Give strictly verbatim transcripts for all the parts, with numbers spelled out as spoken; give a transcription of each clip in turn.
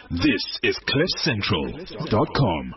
This is cliff central dot com.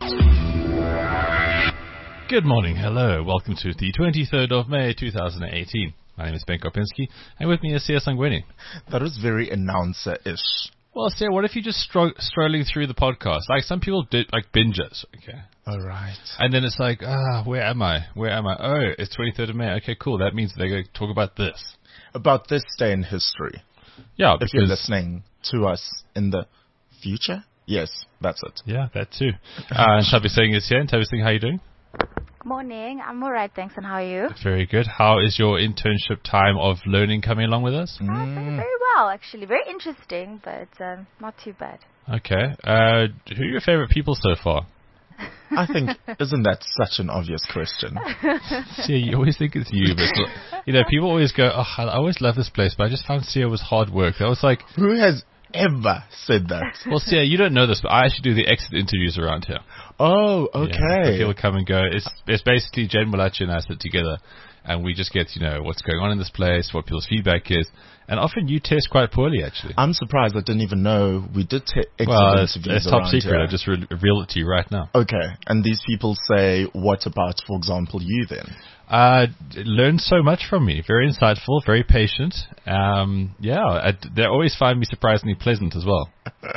Good morning, hello, welcome to the twenty-third of May two thousand eighteen. My name is Ben Kopinski, and with me is Sia Sangweni. That was very announcer-ish. Well, Sia, what if you just stro- strolling through the podcast? Like, some people do, like, binge us, okay? All right. And then it's like, ah, where am I? Where am I? Oh, it's twenty-third of May. Okay, cool. That means they're going to talk about this. About this day in history. Yeah, if you're listening to us in the future? Yes, that's it. Yeah, that too. Uh, and Tabi Singh is here. And Tabi Singh, how are you doing? Morning. I'm all right, thanks. And how are you? Very good. How is your internship time of learning coming along with us? Mm. Uh, very, very well, actually. Very interesting, but um, not too bad. Okay. Uh, who are your favorite people so far? I think, isn't that such an obvious question? Sia, you always think it's you, but, you know, people always go, oh, I always love this place, but I just found Sia was hard work. I was like... Who has ever said that? Well, Sia, you don't know this, but I actually do the exit interviews around here. Oh, okay. Yeah, people come and go. It's it's basically Jen Malachi and I sit together, and we just get, you know, what's going on in this place, what people's feedback is, and often you test quite poorly, actually. I'm surprised I didn't even know we did te- exit well, it's, interviews it's top around secret. here. I just re- reveal it to you right now. Okay, and these people say, what about, for example, you then? Uh, learned so much from me. Very insightful, very patient. Um, yeah, I, they always find me surprisingly pleasant as well.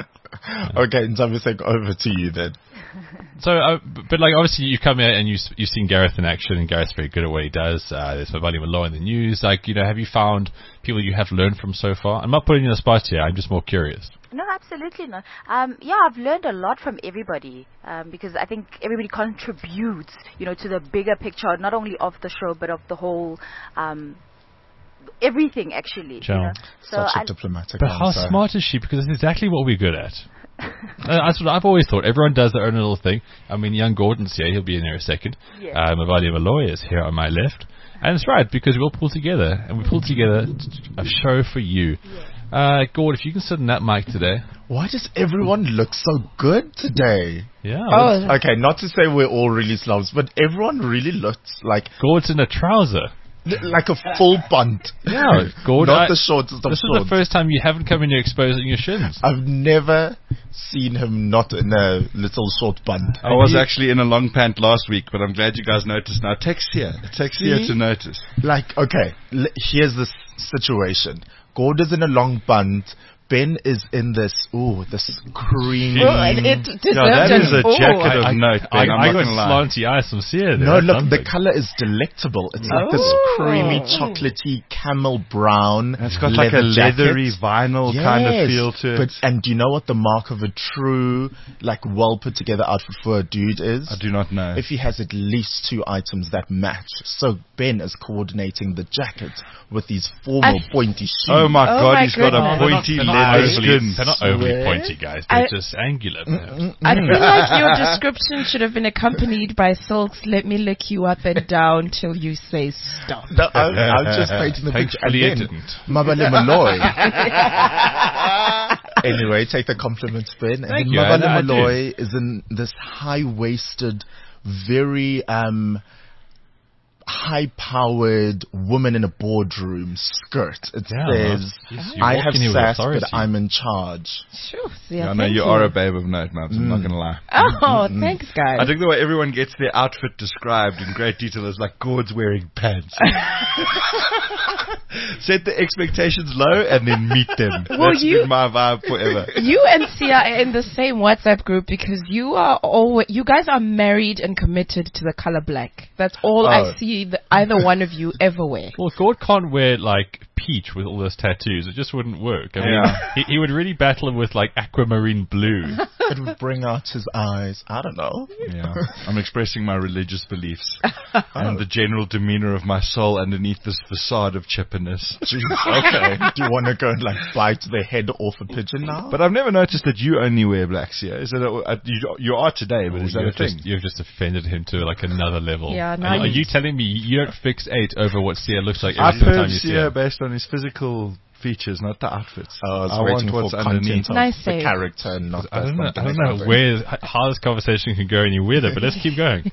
Okay, and so I'm saying over to you then. So, uh, but like obviously you come here and you you've seen Gareth in action, and Gareth's very good at what he does. Uh, there's Mavali Malloy in the news. Like, you know, have you found people you have learned from so far? I'm not putting you on the spot here. I'm just more curious. No, absolutely not. Um, yeah, I've learned a lot from everybody um, because I think everybody contributes, you know, to the bigger picture, not only of the show but of the whole. Um, everything actually. You know? So Such a I, diplomatic But answer. how smart is she? Because it's exactly what we're good at. uh, that's what I've always thought. Everyone does their own little thing. I mean, young Gordon's here. He'll be in there in a second. Yeah. Uh, Mavali Malloy is here on my left. And it's right, because we'll pull together. And we pull together a show for you. Yeah. Uh, Gord, if you can sit in that mic today. Why does everyone look so good today? Yeah. Oh, okay, not to say we're all really slobs, but everyone really looks like... Gord's in a trouser. Like a full bunt. Yeah, Gord. Not I, the shortest of This shorts. is the first time you haven't come in here exposing your shins. I've never seen him not in a little short bunt. I was actually in a long pant last week, but I'm glad you guys noticed now. It takes here. It takes here to notice. Like, okay, l- here's the situation. Gord is in a long bunt. Ben is in this, ooh, this creamy... Oh, it, it deserves yeah, that an is a oh. jacket of I, note, Ben. I, I'm I not got going to lie. slanty eyes from Sia there. No, look, something. the color is delectable. It's like this Oh. creamy, chocolatey, camel brown. It's got like a jacket. leathery vinyl Yes, kind of feel to it. But, and do you know what the mark of a true, like, well put together outfit for a dude is? I do not know. If he has at least two items that match. So Ben is coordinating the jacket with these formal I- pointy shoes. Oh my Oh god, my he's got a goodness. pointy They're not leather overly- skin. They're not overly Swear. pointy, guys. They're I- just angular, perhaps. I feel like your description should have been accompanied by Silks. Let me lick you up and down till you say stop. No, I'm, I'm just painting the picture. Thankfully it And then, didn't. Mabale Malloy. Anyway, take the compliment, Ben. And Thank then you, I- Mabale I do. Malloy is in this high-waisted, very um, high-powered woman in a boardroom skirt. It Yeah, says, yes, you're I have walking here with sass, authority. but I'm in charge. Sure. Yeah, I know you are a babe of note, Mabs. I'm not going to lie. Oh, thanks, guys. I think the way everyone gets their outfit described in great detail is like Gord's wearing pants. Set the expectations low and then meet them. Well, That's you- been my vibe forever. You and Sia are in the same WhatsApp group because you are always, you guys are married and committed to the color black. That's all Oh. I see the, either one of you ever wear. Well, Gord can't wear, like, peach with all those tattoos. It just wouldn't work. I mean, Yeah. he, he would really battle him with, like, aquamarine blue. It would bring out his eyes. I don't know. Yeah, I'm expressing my religious beliefs and the general demeanor of my soul underneath this facade of chippiness. Jeez, okay. Do you want to go and like bite the head off a pigeon now? But I've never noticed that you only wear blacks here. Is that a, uh, you, you are today? But is that a you've, thing? just, you've just offended him to, like, another level. Yeah, now are, are you- you telling me you don't fix eight over what Sia looks like I every single time purge you see Sia him? based on his physical features, not the outfits. Oh, I was I waiting want what's for underneath. content of Nice the save. character and not I don't know, that's I not don't the know cover. where, how this conversation can go any weirder, but let's keep going.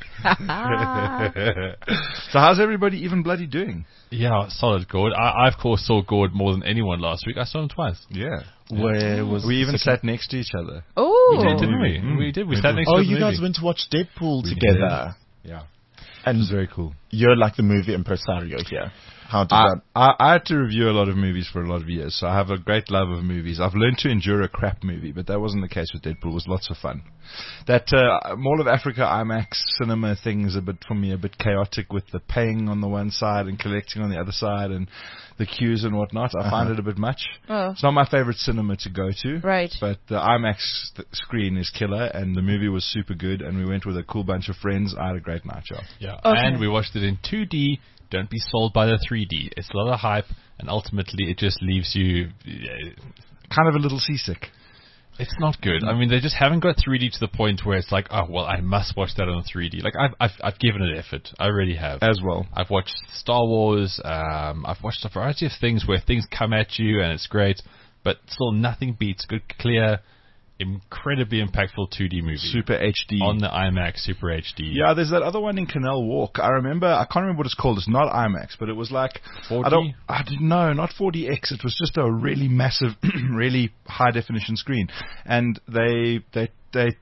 So how's everybody even bloody doing? Yeah, solid Gord. I, I of course saw Gord more than anyone last week. I saw him twice. Yeah. Where was We the even second- sat next to each other. Oh, We did, didn't we? Mm. We did. We We sat did. next Oh, to the you guys movie. went to watch Deadpool We together. Yeah. And It was very cool. you're like the movie impresario here. How did I, that? I, I had to review a lot of movies for a lot of years, so I have a great love of movies. I've learned to endure a crap movie, but that wasn't the case with Deadpool. It was lots of fun. That uh, Mall of Africa IMAX cinema thing is a bit, for me, a bit chaotic with the paying on the one side and collecting on the other side and the queues and whatnot. I find it a bit much. Oh. It's not my favorite cinema to go to. Right. But the IMAX th- screen is killer, and the movie was super good, and we went with a cool bunch of friends. I had a great night, Charles. Yeah, Okay. and we watched it in two D. Don't be sold by the three D. It's a lot of hype, and ultimately it just leaves you. Kind of a little seasick. It's not good. I mean, they just haven't got three D to the point where it's like, oh well, I must watch that on three D. Like I've I've, I've given it effort. I really have. As well. I've watched Star Wars. Um, I've watched a variety of things where things come at you and it's great, but still nothing beats good, clear, incredibly impactful two D movie Super H D. on the IMAX Super H D. Yeah, there's that other one in Canal Walk. I remember, I can't remember what it's called. It's not IMAX, but it was like four D? I don't, I didn't know, not four D X. It was just a really massive, really high definition screen, and they they they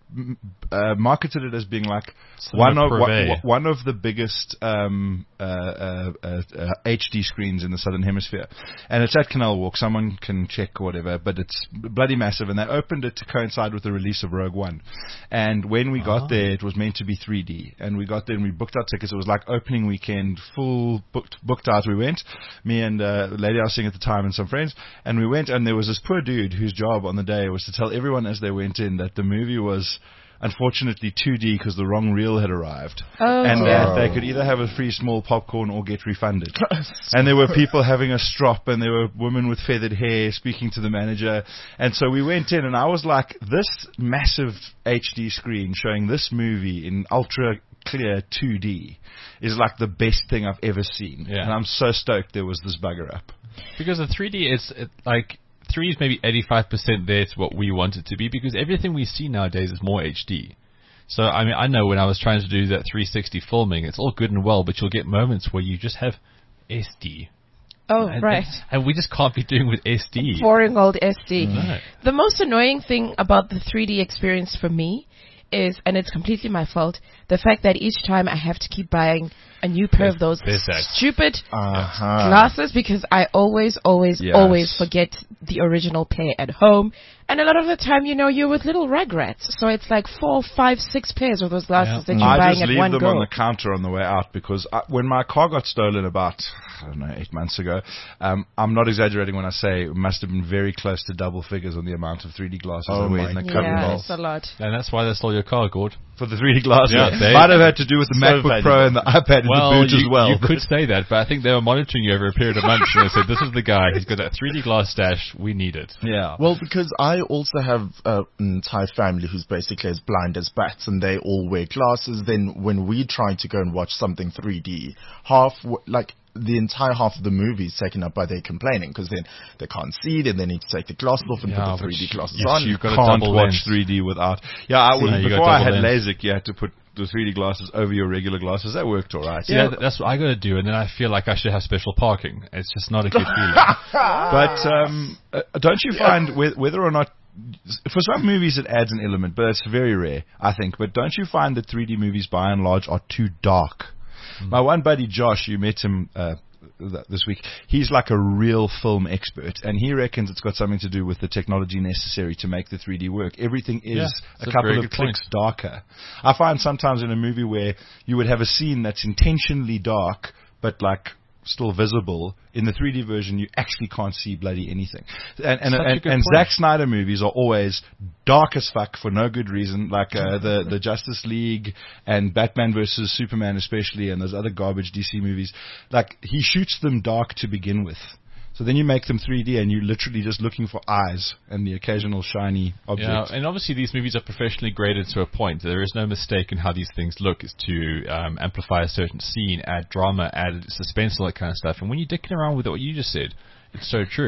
uh, marketed it as being like one Cinema of one, Privé. one of the biggest um, uh, uh, uh, uh, H D screens in the Southern Hemisphere, and it's at Canal Walk. Someone can check or whatever, but it's bloody massive. And they opened it to coincide with the release of Rogue One. And when we got Ah. there, it was meant to be three D, and we got there and we booked our tickets. It was like opening weekend, full booked booked out. We went, me and uh, the lady I was seeing at the time and some friends, and we went. And there was this poor dude whose job on the day was to tell everyone as they went in that the movie was unfortunately two D because the wrong reel had arrived, Oh, and dear. that they could either have a free small popcorn or get refunded. And there were people having a strop, and there were women with feathered hair speaking to the manager. And so we went in, and I was like, this massive H D screen showing this movie in ultra clear two D is like the best thing I've ever seen. Yeah. And I'm so stoked there was this bugger up. Because the three D is it, like three D is maybe eighty-five percent there to what we want it to be, because everything we see nowadays is more H D. So I mean, I know when I was trying to do that three sixty filming, it's all good and well, but you'll get moments where you just have S D. Oh, And, right. And we just can't be doing with S D. Boring old S D. No. The most annoying thing about the three D experience for me is, and it's completely my fault, the fact that each time I have to keep buying a new pair of those there's that. stupid Uh-huh. glasses, because I always, always, Yes. always forget the original pair at home. And a lot of the time, you know, you're with little rugrats. So it's like four, five, six pairs of those glasses Yeah. that you're I buying just at leave one them go. on the counter on the way out because I, when my car got stolen about, I don't know, eight months ago, um, I'm not exaggerating when I say it must have been very close to double figures on the amount of three D glasses Oh I wear my in the God. cover yeah, bowl. it's a lot. And that's why they stole your car, Gord. For the three D glasses. Yeah, they- Might have had to do with the So MacBook Pro and the iPad in Well, the boot you, as well. you could say that, but I think they were monitoring you over a period of months, and they said, this is the guy, he's got that three D glass stash, we need it. Yeah. Well, because I also have uh, an entire family who's basically as blind as bats, and they all wear glasses. Then when we try to go and watch something three D, half w- like the entire half of the movie is taken up by their complaining, because then they can't see, then they need to take the glasses off and Yeah, put but the three D you- glasses you- on. you've got a can't double watch lens. three D without. Yeah, I was, Yeah, you got before I double had lens. LASIK, you had to put the three D glasses over your regular glasses. That worked all right. Yeah, th- that's what I got to do, and then I feel like I should have special parking. It's just not a good feeling. But um, uh, don't you find whe- whether or not, for some movies it adds an element, but it's very rare, I think. But don't you find that three D movies by and large are too dark? My one buddy Josh, you met him uh, th- this week, he's like a real film expert, and he reckons it's got something to do with the technology necessary to make the three D work. Everything is Yeah, a that's a couple very of good point. clicks darker. I find sometimes in a movie where you would have a scene that's intentionally dark, but like still visible, in the three D version you actually can't see bloody anything. And and Such a and, good and point. Zack Snyder movies are always dark as fuck for no good reason, like uh, the the Justice League and Batman versus Superman especially, and those other garbage D C movies. Like he shoots them dark to begin with. So then you make them three D and you're literally just looking for eyes and the occasional shiny object. Yeah, and obviously these movies are professionally graded to a point. There is no mistake in how these things look. Is to um, amplify a certain scene, add drama, add suspense, all that kind of stuff. And when you're dicking around with what you just said, it's so true.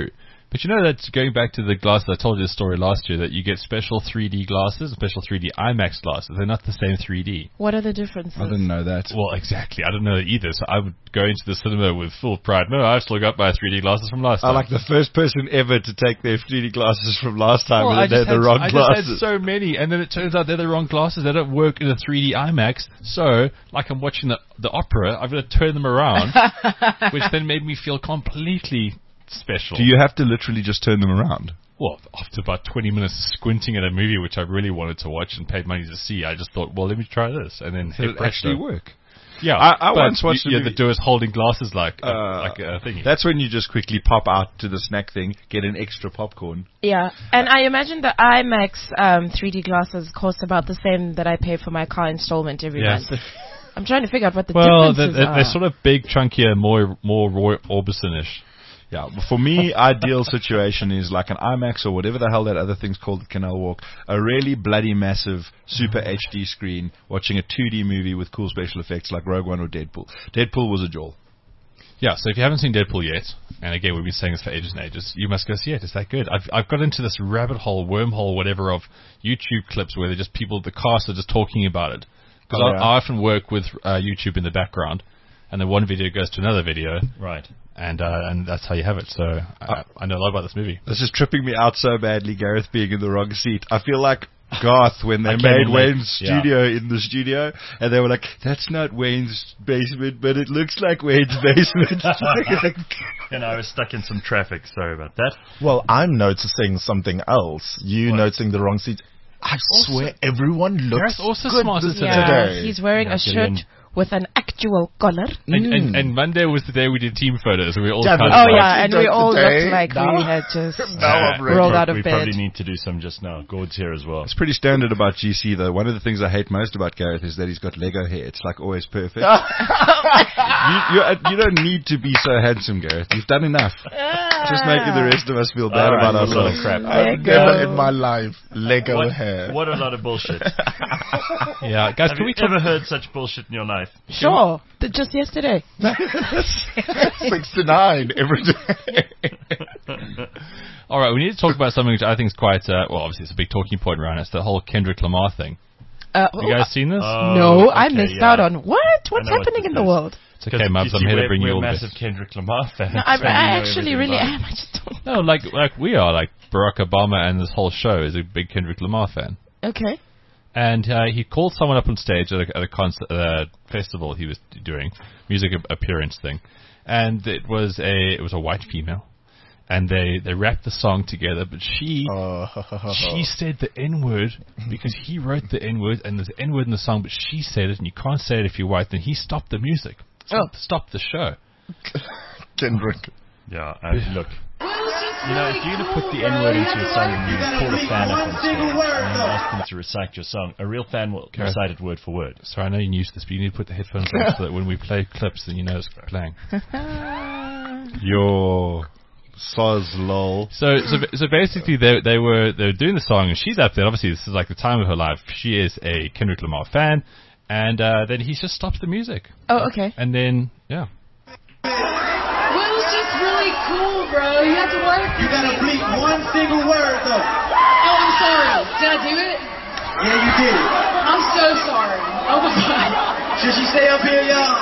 But you know that going back to the glasses, I told you this story last year that you get special three D glasses, special three D IMAX glasses. They're not the same three D. What are the differences? I didn't know that. Well, exactly. I didn't know that either. So I would go into the cinema with full pride. No, I've still got my three D glasses from last I time. like the first person ever to take their three D glasses from last time Well, and I then they're just the had- wrong I glasses. just had so many, and then it turns out they're the wrong glasses. They don't work in a three D IMAX. So, like I'm watching the the opera, I've got to turn them around, which then made me feel completely special. Do you have to literally just turn them around? Well, after about twenty minutes of squinting at a movie which I really wanted to watch and paid money to see, I just thought, well, let me try this, and then Did hit it presto. actually work? Yeah, I- I but once watched you, a you movie- had to do is holding glasses like a, Uh, like a thingy. That's when you just quickly pop out to the snack thing, get an extra popcorn. Yeah, and I imagine the IMAX um, three D glasses cost about the same that I pay for my car installment every Yes. month. I'm trying to figure out what the Well, they're, differences they're, are. they're sort of big, chunkier, more more Roy Orbison-ish. Yeah, for me, ideal situation is like an IMAX or whatever the hell that other thing's called at Canal Walk, a really bloody massive super H D screen watching a two D movie with cool special effects like Rogue One or Deadpool. Deadpool was a jewel. Yeah, so if you haven't seen Deadpool yet, and again, we've been saying this for ages and ages, you must go see it. It's that good. I've I've got into this rabbit hole, wormhole, whatever, of YouTube clips where they're just people, the cast are just talking about it. Because Oh, I, yeah. I often work with uh, YouTube in the background, and then one video goes to another video, Right. and uh, and that's how you have it. So I, I know a lot about this movie. This is tripping me out so badly, Gareth being in the wrong seat. I feel like Garth when they I came made in late. Wayne's Yeah. studio in the studio, and they were like, that's not Wayne's basement, but it looks like Wayne's basement. And I was stuck in some traffic. Sorry about that. Well, I'm noticing something else. You What? noticing the wrong seat. I swear everyone looks Gareth also good smarter this today. yeah, today. he's wearing Yeah, a get shirt in. with an actual collar. And, Mm. and, and Monday was the day we did team photos, and we all Yeah, kind but- Oh of Like, yeah, and we today, all today, looked like now- we had just Now I'm ready. rolled out of we bed. probably need to do some just now. Gord's here as well. It's pretty standard about G C though. One of the things I hate most about Gareth is that he's got Lego hair. It's like always perfect. you, you, uh, you don't need to be so handsome, Gareth. You've done enough. Just making the rest of us feel bad All right, about you little ourselves. crap. I've Lego. never in my life Lego What, hair. what a lot of bullshit. yeah, guys. Have Can you we talk? ever heard such bullshit in your life? Sure, th- just yesterday. sixty-nine every day. All right, we need to talk about something which I think is quite uh, well. Obviously, it's a big talking point around it. It's the whole Kendrick Lamar thing. Uh, You guys seen this? Oh, no, I okay, missed yeah. out on what? What's know what happening this in the is. world? It's okay, Mubs. You I'm see, here to we're, bring you we're all massive this. Kendrick Lamar fans. No, I, so we know I actually everything really about am. I just don't. No, like like we are. Like Barack Obama and this whole show is a big Kendrick Lamar fan. Okay. And uh, he called someone up on stage at a, at a concert, uh, festival he was doing, music ap- appearance thing, and it was a it was a white female, and they, they rapped the song together, but she Uh, she said the N word because he wrote the N word and there's N word in the song, but she said it, and you can't say it if you're white. Then he stopped the music, stopped, stopped the show. Kendrick. Yeah, I, look. You know, if you're going to put the N-word into your song and you call a fan up on stage and you ask them to recite your song, a real fan will Okay. recite it word for word. So I know you're new to this, but you need to put the headphones on so that when we play clips, then you know it's playing. Your soz lol. So, so, so basically, they they were they were doing the song, and she's up there. Obviously, this is like the time of her life. She is a Kendrick Lamar fan, and uh, then he just stops the music, Oh, okay. and then yeah, Well, it was just really cool, bro. You have to work. You gotta bleep one single word though. Oh, I'm sorry. Did I do it? Yeah, you did it. I'm so sorry. Oh my god. Should she stay up here, y'all?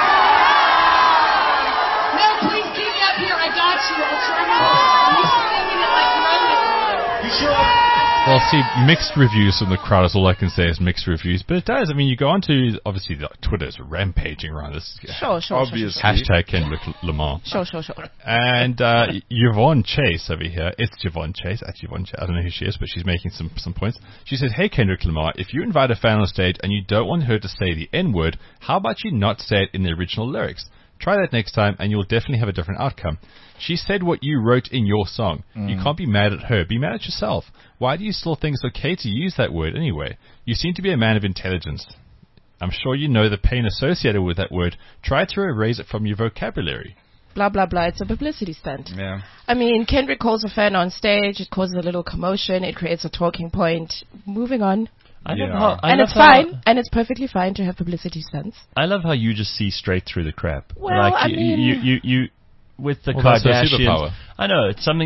No, please keep me up here. I got you. I'll try my best. You singing it like Roman. You sure? well, see, mixed reviews from the crowd is all I can say is mixed reviews, but it does. I mean, you go onto obviously the Twitter's rampaging around this Sure, sure, Obviously. hashtag Kendrick Lamar. sure, sure, sure, sure. And uh, Yvonne Chase over here, it's Yvonne Chase, actually Yvonne Chase, I don't know who she is, but she's making some, some points. She said, hey Kendrick Lamar, if you invite a fan on stage and you don't want her to say the N-word, how about you not say it in the original lyrics? Try that next time and you'll definitely have a different outcome. She said what you wrote in your song. You can't be mad at her, be mad at yourself. Why do you still think it's okay to use that word anyway? You seem to be a man of intelligence. I'm sure you know the pain associated with that word. Try to erase it from your vocabulary. Blah, blah, blah. It's a publicity stunt. Yeah. I mean, Kendrick calls a fan on stage. It causes a little commotion. It creates a talking point. Moving on. I Yeah. love how, I and love it's how- fine. And it's perfectly fine to have publicity stunts. I love how you just see straight through the crap. Well, like I you, mean- you, you, you, with the Well, that's her Kardashians. superpower. I know it's something that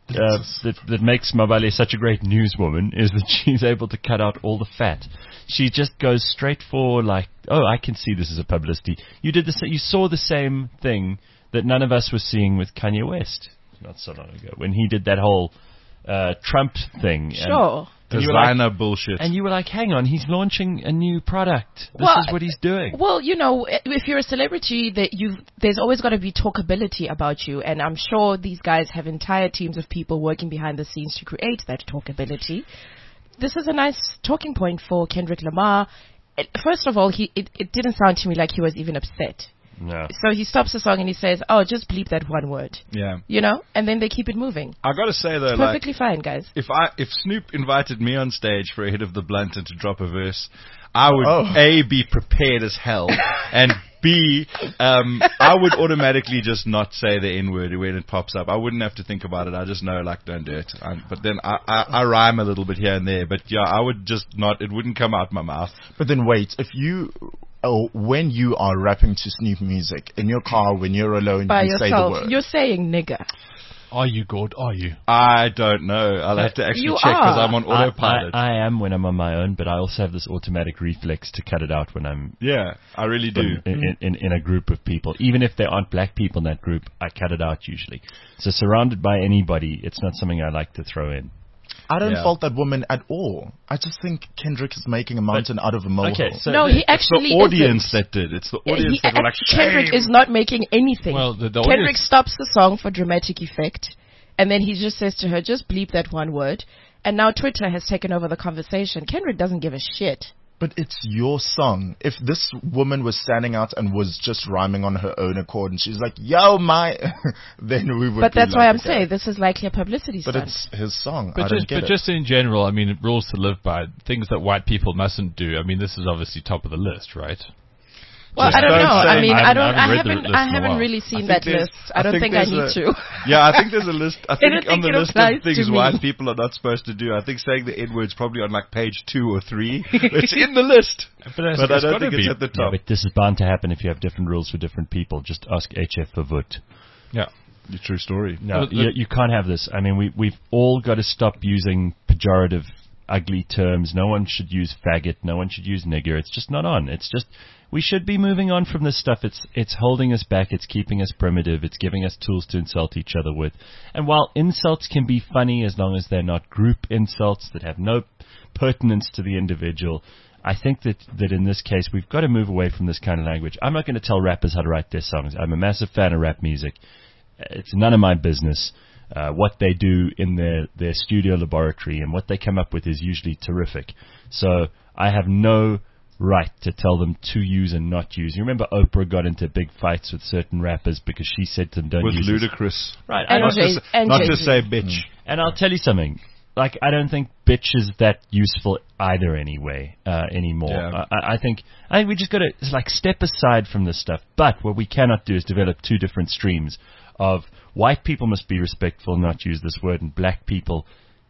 uh, that that makes Mabale such a great newswoman is that she's able to cut out all the fat. She just goes straight for like, oh, I can see this as a publicity. You did the sa- you saw the same thing that none of us were seeing with Kanye West not so long ago when he did that whole uh, Trump thing. Sure. And Designer like, bullshit. And you were like, hang on, he's launching a new product. This Well, is what he's doing. Well, you know, if you're a celebrity, that you there's always got to be talkability about you, and I'm sure these guys have entire teams of people working behind the scenes to create that talkability. This is a nice talking point for Kendrick Lamar. First of all, he it, it didn't sound to me like he was even upset. No. So he stops the song and he says, "Oh, just bleep that one word." Yeah. You know, and then they keep it moving. I gotta say though, It's like, perfectly fine, guys. if I if Snoop invited me on stage for a hit of the blunt and to drop a verse, I would Oh. A, be prepared as hell, and B, um, I would automatically just not say the N word when it pops up. I wouldn't have to think about it. I just know, like, don't do it. Um, but then I, I, I rhyme a little bit here and there. But yeah, I would just not. It wouldn't come out my mouth. But then wait, if you, oh, when you are rapping to Snoop music in your car when you're alone, By you say the yourself, word. you're saying nigger. Are you good? Are you? I don't know. I'll have to actually You check because are. I'm on I, autopilot. I, I am when I'm on my own, but I also have this automatic reflex to cut it out when I'm yeah, I really do. in, in, in, in a group of people. Even if there aren't black people in that group, I cut it out usually. So surrounded by anybody, it's not something I like to throw in. I don't Yeah. fault that woman at all. I just think Kendrick is making a mountain out of a molehill. Okay, so No, the- he It's actually the audience isn't. that did. It's the Yeah, audience he that were like, act- Kendrick shame. is not making anything. Well, the, the Kendrick audience, stops the song for dramatic effect, and then he just says to her, just bleep that one word. And now Twitter has taken over the conversation. Kendrick doesn't give a shit. But it's your song. If this woman was standing out and was just rhyming on her own accord and she's like, yo, my, then we would But be that's like, why I'm okay. saying this is likely a publicity But stunt. it's his song. but I don't just get but it. just in general, I mean, rules to live by, things that white people mustn't do. I mean, this is obviously top of the list, right? Well, Just I don't don't know. say- I mean, I I haven't- don't. I haven't I read the haven't. list I in a haven't while. really I seen think that there's- list. I don't think I there's need a- to. Yeah, I think there's a list. I think don't on think the it list applies of things to me. white people are not supposed to do, I think saying the N word's probably on like page two or three. It's in the list, But, but I it's don't gotta think be. it's at the Yeah, top. but this is bound to happen if you have different rules for different people. Just ask H F for vote. Yeah. Your true story. No, Well, the- you, you can't have this. I mean, we, we've all got to stop using pejorative, ugly terms. No one should use faggot. No one should use nigger. It's just not on. It's just, we should be moving on from this stuff. It's, it's holding us back. It's keeping us primitive. It's giving us tools to insult each other with. And while insults can be funny as long as they're not group insults that have no pertinence to the individual, I think that, that in this case, we've got to move away from this kind of language. I'm not going to tell rappers how to write their songs. I'm a massive fan of rap music. It's none of my business. Uh, what they do in their, their studio laboratory and what they come up with is usually terrific. So I have no right to tell them to use and not use. You remember Oprah got into big fights with certain rappers because she said to them, don't With use this. Ludacris. Right. And I Not, don't- Jay- to, and not to Jay-Z. say bitch. and I'll tell you something. Like, I don't think bitch is that useful either anyway, uh, anymore. Yeah. I, I think, I think we just gotta, like, step aside from this stuff. But what we cannot do is develop two different streams of white people must be respectful and not use this word, and black people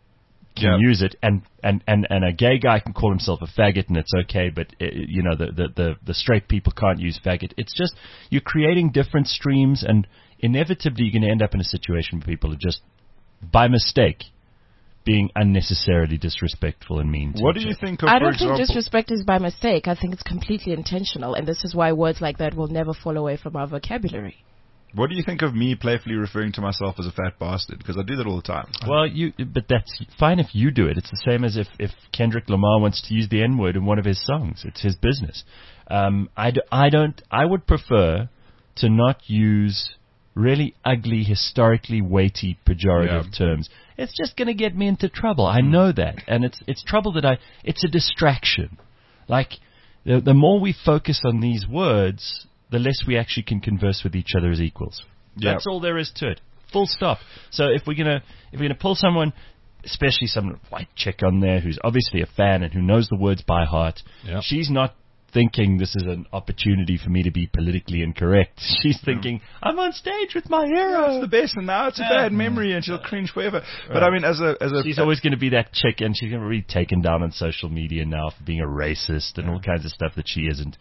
can Yeah. use it, and, and, and, and a gay guy can call himself a faggot and it's okay, but, uh, you know, the, the, the, the straight people can't use faggot. It's just, you're creating different streams, and inevitably you're going to end up in a situation where people are just, by mistake, being unnecessarily disrespectful and mean to What do each you other. think of, I for don't example, think disrespect is by mistake. I think it's completely intentional, and this is why words like that will never fall away from our vocabulary. what do you think of me playfully referring to myself as a fat bastard? Because I do that all the time. Well, you, but that's fine if you do it. It's the same as if, if Kendrick Lamar wants to use the N-word in one of his songs. It's his business. Um, I, d- I don't, I would prefer to not use really ugly, historically weighty, pejorative Yeah. terms. It's just going to get me into trouble. I know that. And it's, it's trouble that I, it's a distraction. Like, the, the more we focus on these words, the less we actually can converse with each other as equals. Yep. That's all there is to it. Full stop. So if we're gonna if we're gonna pull someone, especially some white chick on there who's obviously a fan and who knows the words by heart, Yep. she's not thinking this is an opportunity for me to be politically incorrect. She's thinking, I'm on stage with my hero. It's the best, and now it's a bad memory, and she'll cringe forever. But I mean, as a as a She's always going to be that chick, and she's going to be taken down on social media now for being a racist and all kinds of stuff that she isn't.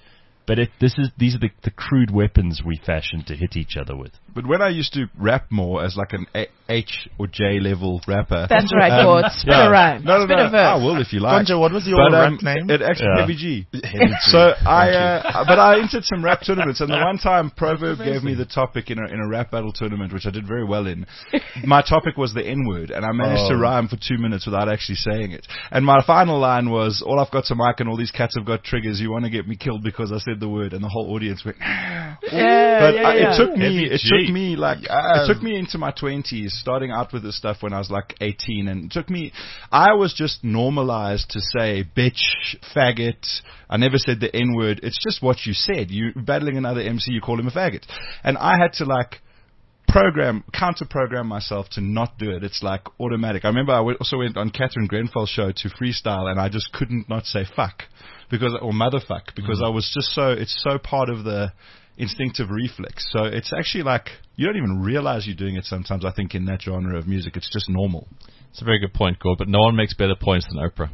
But it, this is these are the, the crude weapons we fashioned to hit each other with. But when I used to rap more as like an a- H or J level rapper. That's right, um, Gord. Spit yeah. a rhyme. No, no, Spit no. a verse. I will if you like. Gonja, what was your but, rap um, name? It actually Yeah. Heavy G. Heavy G. So I, Thank uh, but I entered some rap tournaments, and the one time Proverb gave me the topic in a in a rap battle tournament, which I did very well in. My topic was the N word, and I managed Oh. to rhyme for two minutes without actually saying it. And my final line was, "All I've got's a mic, and all these cats have got triggers. You want to get me killed because I said the word?" And the whole audience went. Yeah, But yeah, I, yeah. it took me, Heavy it G. took me like, Yeah. it took me into my twenties, starting out with this stuff when I was like eighteen, and it took me, I was just normalized to say bitch, faggot. I never said the N word. It's just what you said. You battling another M C, you call him a faggot, and I had to like program, counter program myself to not do it. It's like automatic. I remember I went, also went on Catherine Grenfell's show to freestyle, and I just couldn't not say fuck because, or motherfuck, because I was just so, it's so part of the instinctive reflex. So it's actually like, you don't even realize you're doing it sometimes, I think, in that genre of music. It's just normal. It's a very good point, Gord, but no one makes better points than Oprah.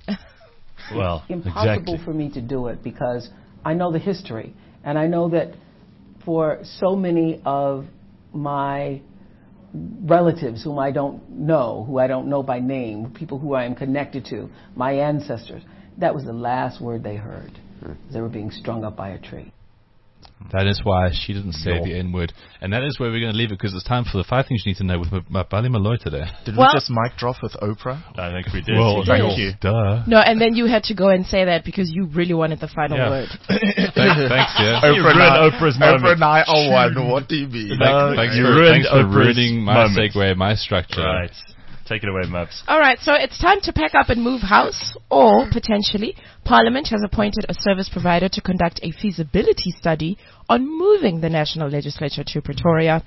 Well, Impossible exactly. for me to do it because I know the history, and I know that for so many of my relatives whom I don't know, who I don't know by name, people who I am connected to, my ancestors, that was the last word they heard. They were being strung up by a tree. That is why she didn't say the N word. And that is where we're going to leave it, because it's time for the five things you need to know with Mabali Malloy today. Did Well- we just mic drop with Oprah? I think we did. Well, Thank well, you. Duh. No, and then you had to go and say that because you really wanted the final Yeah. word. Thanks, thanks, yeah. You ruined Oprah's moment. Oprah and I are one. What do you mean? No, Thanks you for, ruined thanks for Oprah's ruining my moment. segue, my structure. Right. Take it away, Mubs. All right, so it's time to pack up and move house, or potentially, Parliament has appointed a service provider to conduct a feasibility study on moving the National Legislature to Pretoria.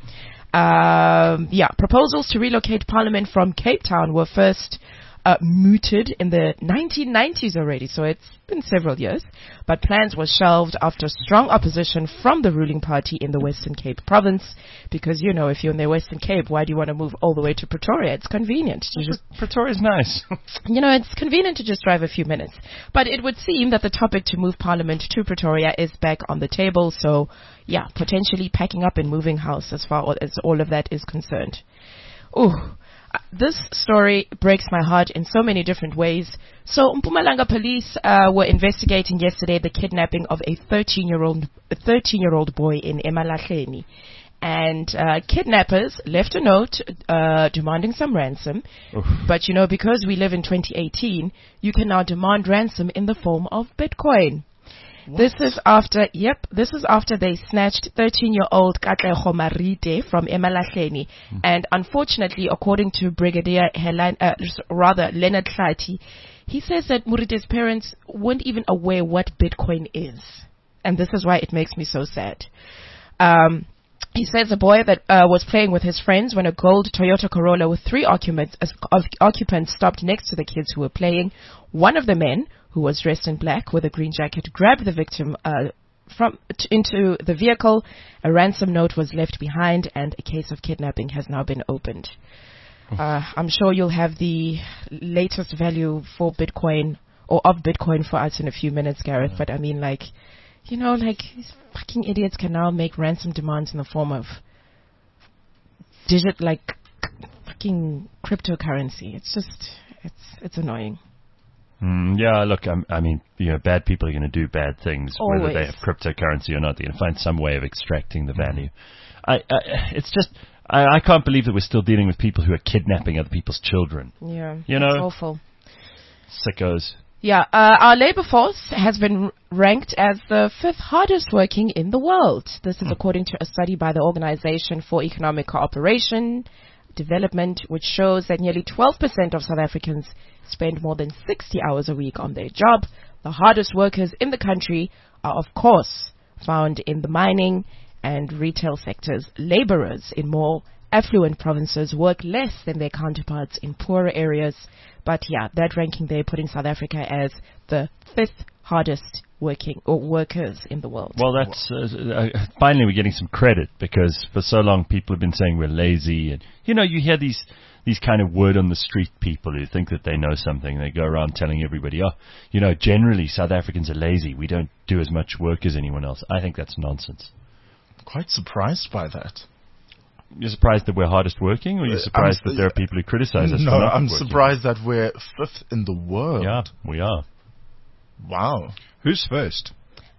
Um, yeah, proposals to relocate Parliament from Cape Town were first uh, mooted in the nineteen nineties already, so it's been several years. But plans were shelved after strong opposition from the ruling party in the Western Cape province, because, you know, if you're in the Western Cape, why do you want to move all the way to Pretoria? It's convenient. You just Pretoria's nice. you know, it's convenient to just drive a few minutes. But it would seem that the topic to move Parliament to Pretoria is back on the table. So, yeah, potentially packing up and moving house as far as all of that is concerned. Ooh. Uh, This story breaks my heart in so many different ways. So, Mpumalanga police uh, were investigating yesterday the kidnapping of a thirteen-year-old a thirteen-year-old boy in Emalahleni. And uh, kidnappers left a note uh, demanding some ransom. But, you know, because we live in twenty eighteen, you can now demand ransom in the form of Bitcoin. This is after, yep, this is after they snatched thirteen-year-old Katleho Marite from Emalahleni. And unfortunately, according to Brigadier Helen, uh, rather Leonard Tlati, he says that Murite's parents weren't even aware what Bitcoin is. And this is why it makes me so sad. Um, He says a boy that uh, was playing with his friends when a gold Toyota Corolla with three occupants, uh, occupants stopped next to the kids who were playing. One of the men, who was dressed in black with a green jacket, grabbed the victim uh, from t- into the vehicle. A ransom note was left behind, and a case of kidnapping has now been opened. Uh, I'm sure you'll have the latest value for Bitcoin, or of Bitcoin, for us in a few minutes, Gareth. But I mean, like, you know, like, these fucking idiots can now make ransom demands in the form of digit, like, fucking cryptocurrency. It's just, it's it's annoying. Mm, yeah, look, I'm, I mean, you know, bad people are going to do bad things, whether they Always. have cryptocurrency or not. They're going to find some way of extracting the value. I, I it's just, I, I can't believe that we're still dealing with people who are kidnapping other people's children. Yeah, You it's know? awful. Sickos. Yeah, uh, our labor force has been r- ranked as the fifth hardest working in the world. This is according to a study by the Organization for Economic Cooperation Development, which shows that nearly twelve percent of South Africans spend more than sixty hours a week on their job. The hardest workers in the country are, of course, found in the mining and retail sectors. Laborers in more affluent provinces work less than their counterparts in poorer areas. But yeah, that ranking there putting South Africa as the fifth hardest working or workers in the world. Well, that's uh, uh, finally we're getting some credit, because for so long people have been saying we're lazy, and you know, you hear these these kind of word on the street people who think that they know something. They go around telling everybody, oh, you know, generally South Africans are lazy. We don't do as much work as anyone else. I think that's nonsense. Quite surprised by that. You're surprised that we're hardest working, or you're surprised I'm, that there are people who criticize us? No, for not I'm working? surprised that we're fifth in the world. Yeah, we are. Wow. Who's first?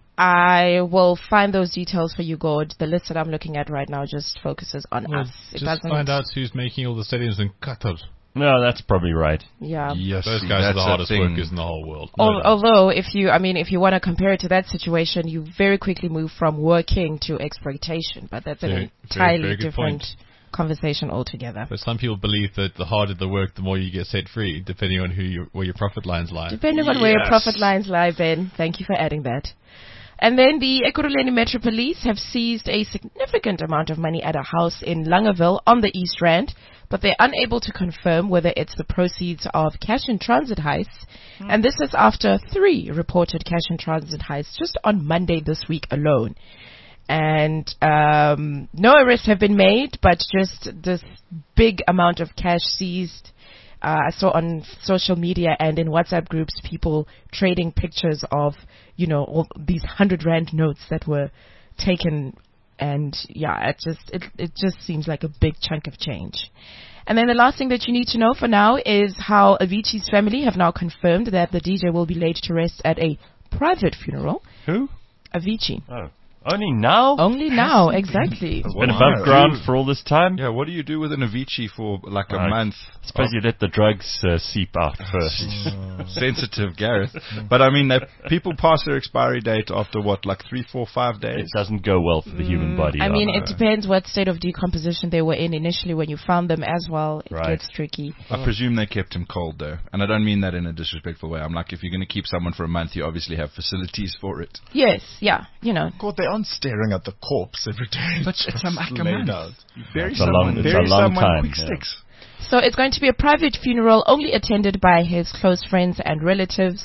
I will find those details for you, Gord. The list that I'm looking at right now just focuses on Well, us. It just doesn't find out who's making all the stadiums in Qatar. No, that's probably right. Yeah. Yes, Those see, guys are that's the a hardest thing. workers in the whole world. No Al- doubt. Although, if you, I mean, if you want to compare it to that situation, you very quickly move from working to exploitation. But that's an Very- very- entirely very good different point. conversation altogether. But some people believe that the harder the work, the more you get set free, depending on who your, where your profit lines lie. Depending on where your profit lines lie, Ben. Thank you for adding that. And then the Ekurhuleni Metro Police have seized a significant amount of money at a house in Langerville on the East Rand, but they're unable to confirm whether it's the proceeds of cash in transit heists. Mm. And this is after three reported cash in transit heists just on Monday this week alone. And um, no arrests have been made, but just this big amount of cash seized. Uh, I saw on social media and in WhatsApp groups people trading pictures of, you know, all these hundred rand notes that were taken, and yeah, it just it it just seems like a big chunk of change. And then the last thing that you need to know for now is how Avicii's family have now confirmed that the D J will be laid to rest at a private funeral. Who? Avicii. Oh. Only now? Only now, exactly. It's been above ground for all this time? Yeah, what do you do with an Avicii for like a Uh, month? I suppose you let the drugs uh, seep out first. Sensitive, Gareth. But I mean, they, people pass their expiry date after what, like three, four, five days? It doesn't go well for the human body. I mean, uh, it depends what state of decomposition they were in initially when you found them as well. It Right. gets tricky. I presume they kept him cold, though. And I don't mean that in a disrespectful way. I'm like, if you're going to keep someone for a month, you obviously have facilities for it. Yes, yeah, you know. God, they aren't staring at the corpse every day. But it's a like a laid month. out. Bury It's a someone, long- it's bury a long someone time, quick yeah. sticks. So it's going to be a private funeral only attended by his close friends and relatives.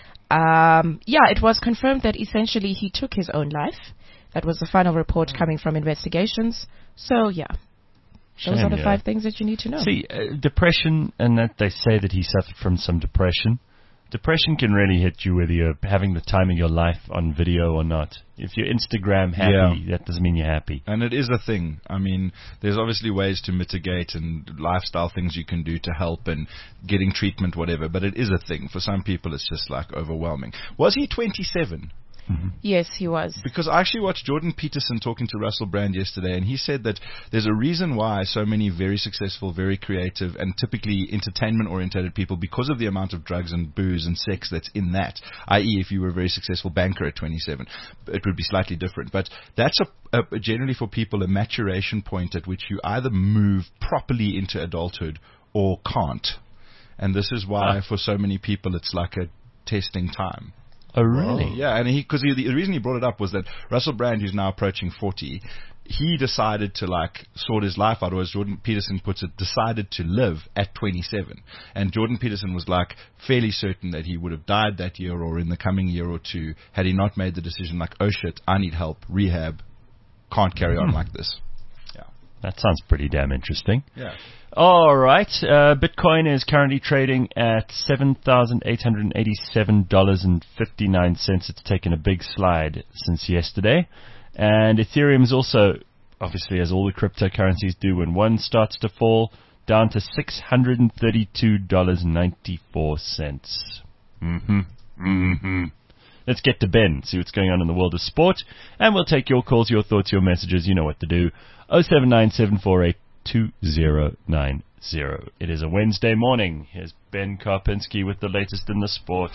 Um, yeah, it was confirmed that essentially he took his own life. That was the final report coming from investigations. So yeah, those Shame, are the yeah. five things that you need to know. See, uh, depression, and that they say that he suffered from some depression. Depression can really hit you whether you're having the time of your life on video or not. If you're Instagram happy, Yeah. that doesn't mean you're happy. And it is a thing. I mean, there's obviously ways to mitigate and lifestyle things you can do to help and getting treatment, whatever. But it is a thing. For some people, it's just like overwhelming. Was he twenty-seven? Yes, he was. Because I actually watched Jordan Peterson talking to Russell Brand yesterday, and he said that there's a reason why so many very successful, very creative, and typically entertainment-oriented people, because of the amount of drugs and booze and sex that's in that, that is, if you were a very successful banker at twenty-seven, it would be slightly different. But that's a, a, generally for people a maturation point at which you either move properly into adulthood or can't. And this is why, for so many people, it's like a testing time. Oh, really? Yeah, and he because he, the reason he brought it up was that Russell Brand, who's now approaching forty, he decided to like sort his life out, or as Jordan Peterson puts it, decided to live at twenty-seven. And Jordan Peterson was like fairly certain that he would have died that year or in the coming year or two had he not made the decision like, oh shit, I need help, rehab, can't carry on like this. Yeah, That sounds pretty damn interesting. yeah. All right. Uh, Bitcoin is currently trading at seven thousand eight hundred eighty-seven dollars and fifty-nine cents. It's taken a big slide since yesterday. And Ethereum is also, obviously, as all the cryptocurrencies do, when one starts to fall, down to six hundred thirty-two dollars and ninety-four cents. Mm-hmm. Mm-hmm. Let's get to Ben, see what's going on in the world of sport. And we'll take your calls, your thoughts, your messages. You know what to do. oh seven nine seven four eight two zero nine zero. It is a Wednesday morning. Here's Ben Karpinski with the latest in the sport.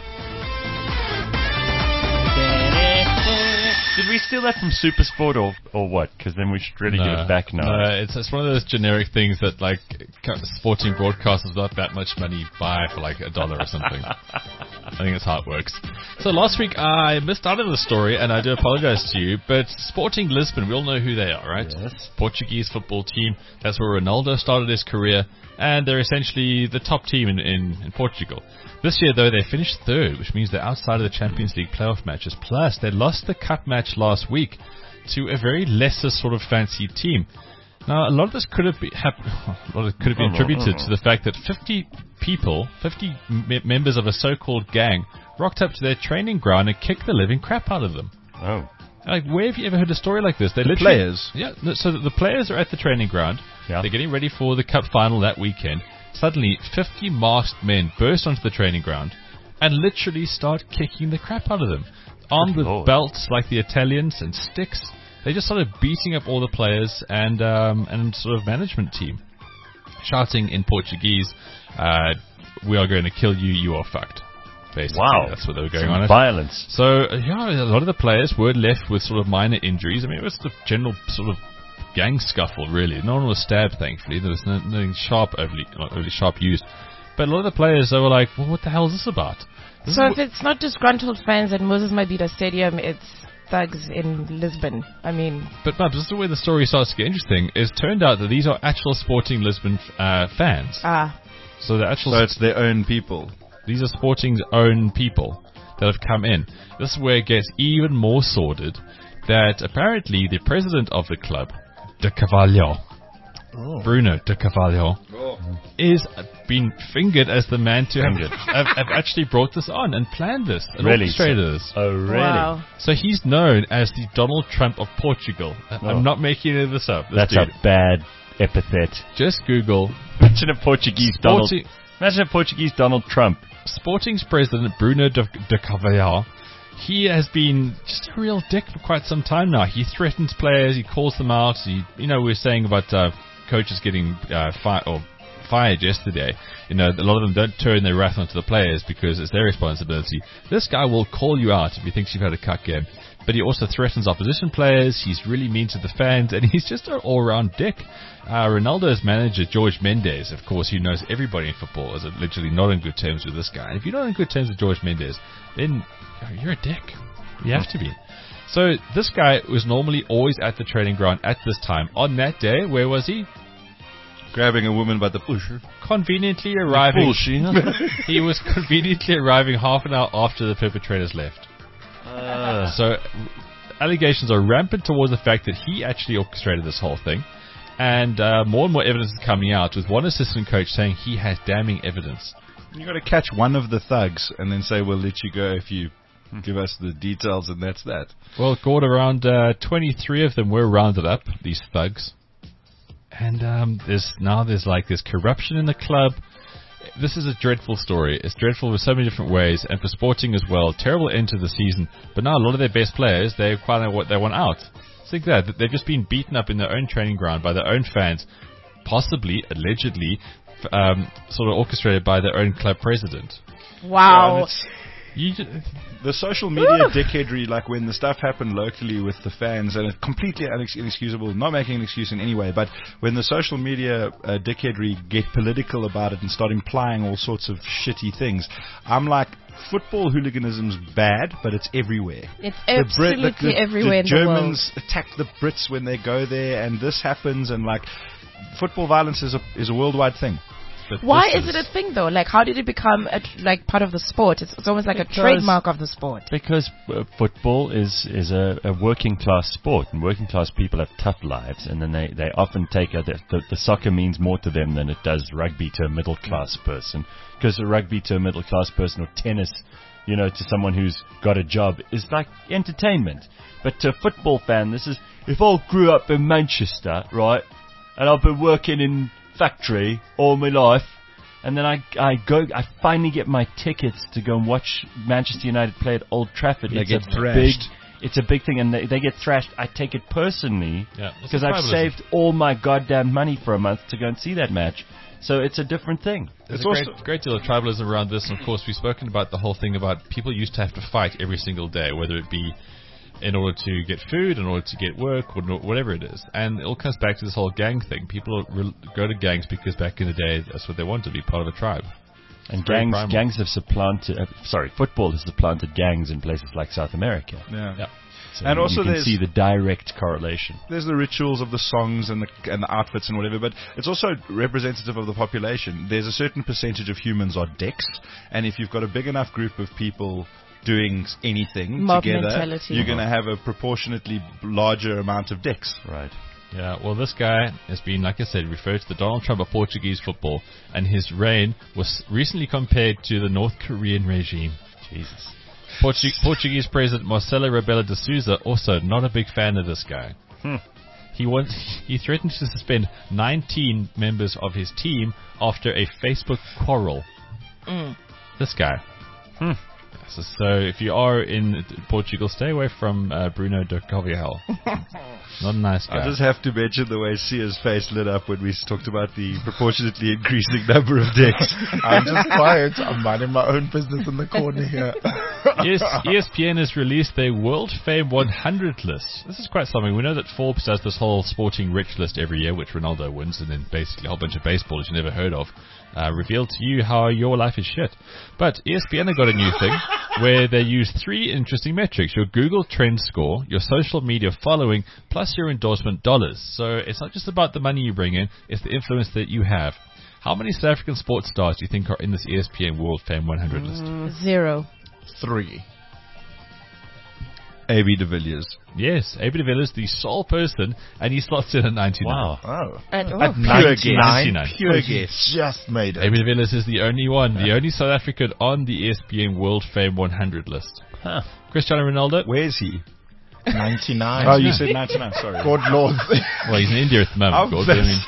Did we steal that from Supersport or or what? Because then we should really give it back now. No, it's it's one of those generic things that like sporting broadcasters not that much money buy for like a dollar or something. I think that's how it works. So last week I missed out on the story, and I do apologize to you, but Sporting Lisbon, we all know who they are, right? Yes. Portuguese football team. That's where Ronaldo started his career, and they're essentially the top team in, in, in Portugal. This year, though, they finished third, which means they're outside of the Champions League playoff matches. Plus, they lost the cup match last week to a very lesser sort of fancy team. Now, a lot of this could have been, hap- a lot of it could have been attributed to the fact that fifty people, fifty me- members of a so-called gang, rocked up to their training ground and kicked the living crap out of them. Oh. Like, where have you ever heard a story like this? They The literally, players? Yeah, no, so the players are at the training ground. Yeah. They're getting ready for the cup final that weekend. Suddenly, fifty masked men burst onto the training ground and literally start kicking the crap out of them. Armed with Lord. belts like the Italians and sticks. They just started beating up all the players and um, and sort of management team, shouting in Portuguese, uh, "We are going to kill you. You are fucked." Basically, Wow. that's what they were going Some on. violence. So uh, yeah, a lot of the players were left with sort of minor injuries. I mean, it was the general sort of gang scuffle, really. No one was stabbed, thankfully. There was no, nothing sharp, overly, not overly sharp used. But a lot of the players, they were like, "Well, what the hell is this about?" This So is if it's not disgruntled fans at Moses Mabhida Stadium, it's thugs in Lisbon. I mean, But Mubs, this is where the story starts to get interesting. It's turned out that these are actual Sporting Lisbon uh, fans. ah, So the actual So it's their own people. these are Sporting's own people that have come in. This is where it gets even more sordid. That apparently the president of the club, De Carvalho, Bruno De Carvalho, is been fingered as the man to have, have, have actually brought this on and planned this and Really? orchestrated this. Oh, really? wow. So he's known as the Donald Trump of Portugal. I- Oh. I'm not making any of this up. This That's dude. a bad epithet. Just Google Imagine a Portuguese Donald. Sporting, Imagine a Portuguese Donald Trump. Sporting's president, Bruno de, de Carvalho. He has been just a real dick for quite some time now. He threatens players. He calls them out. He, you know, we were saying about uh, coaches getting uh, fired or fired yesterday. You know, a lot of them don't turn their wrath onto the players because it's their responsibility. This guy will call you out if he thinks you've had a cut game. But he also threatens opposition players. He's really mean to the fans, and he's just an all-round dick. Uh, Ronaldo's manager, George Mendes, of course, who knows everybody in football, is literally not in good terms with this guy. And if you're not in good terms with George Mendes, then you're a dick. You have to be. So this guy was normally always at the training ground at this time. On that day, where was he? Grabbing a woman by the pusher. Conveniently arriving. Bullshit. He was conveniently arriving half an hour after the perpetrators left. Uh, So allegations are rampant towards the fact that he actually orchestrated this whole thing. And uh, more and more evidence is coming out, with one assistant coach saying he has damning evidence. You got to catch one of the thugs and then say, "We'll let you go if you give us the details," and that's that. Well, Gord, around uh, twenty-three of them were rounded up, these thugs. And um, there's now there's like there's corruption in the club. This is a dreadful story. It's dreadful in so many different ways, and for Sporting as well. Terrible end to the season. But now a lot of their best players, they quite what they want out. Think that they've just been beaten up in their own training ground by their own fans, possibly, allegedly, f- um, sort of orchestrated by their own club president. Wow. And it's- You ju- The social media dickheadry, like when the stuff happened locally with the fans, and it's completely unex- inexcusable, not making an excuse in any way, but when the social media uh, dickheadry get political about it and start implying all sorts of shitty things, I'm like, football hooliganism's bad, but it's everywhere. It's The Brit- absolutely the- the- everywhere the in the world. Germans attack the Brits when they go there, and this happens, and like, football violence is a is a worldwide thing. but Why this is it a thing though? Like, how did it become a, tr- like part of the sport? It's, it's almost like Because- a trademark of the sport. Because uh, football is is a, a working class sport, and working class people have tough lives, and then they, they often take a, the, the, the soccer means more to them than it does rugby to a middle class person. Because a rugby to a middle class person, or tennis, you know, to someone who's got a job, is like entertainment. But to a football fan, this is, if I grew up in Manchester, right, and I've been working in factory all my life, and then I I go I finally get my tickets to go and watch Manchester United play at Old Trafford. They it's get a thrashed. big it's a big thing, and they, they get thrashed. I take it personally Yeah, it's because a I've tribalism. saved all my goddamn money for a month to go and see that match. So it's a different thing. There's It's a also- great, great deal of tribalism around this, and of course we've spoken about the whole thing about people used to have to fight every single day, whether it be in order to get food, in order to get work, or no- whatever it is. And it all comes back to this whole gang thing. People re- go to gangs because back in the day, that's what they wanted, to be part of a tribe. And very gangs, primal. gangs have supplanted. Uh, sorry, football has supplanted gangs in places like South America. Yeah. Yeah. So And you, also you can there's- see the direct correlation. There's the rituals of the songs and the and the outfits and whatever, but it's also representative of the population. There's a certain percentage of humans are dicks, and if you've got a big enough group of people doing s- anything Mob together, mentality. you're going to have a proportionately larger amount of dicks. Right. Yeah, well, this guy has been, like I said, referred to the Donald Trump of Portuguese football, and his reign was recently compared to the North Korean regime. Jesus. Portu- Portuguese President Marcelo Rebelo de Sousa also not a big fan of this guy. Hmm. He wants, he threatened to suspend nineteen members of his team after a Facebook quarrel. Mm. This guy. Hmm. So, so if you are in Portugal, stay away from uh, Bruno de Carvajal. Not a nice guy. I just have to mention the way Sia's face lit up when we talked about the proportionately increasing number of dicks. I'm just quiet. I'm minding my own business in the corner here. Yes, E S P N has released their World Fame one hundred list. This is quite something. We know that Forbes does this whole sporting rich list every year, which Ronaldo wins, and then basically a whole bunch of baseballers you never heard of uh, reveal to you how your life is shit. But E S P N have got a new thing where they use three interesting metrics: your Google Trend score, your social media following, plus your endorsement dollars. So it's not just about the money you bring in; it's the influence that you have. How many South African sports stars do you think are in this E S P N World Fame one hundred list? Zero. Three. A B de Villiers. Yes, A B de Villiers, the sole person, and he slots in at ninety-nine. Wow. Oh. At, At oh, ninety-nine, ninety-nine. pure guess. Just made A it. B de Villiers is the only one, the only South African on the E S P N World Fame one hundred list. Huh. Cristiano Ronaldo? Where's he? ninety-nine. Oh, you said ninety-nine, sorry. God Lord. Well, he's in India at the moment, How of course. but I mean,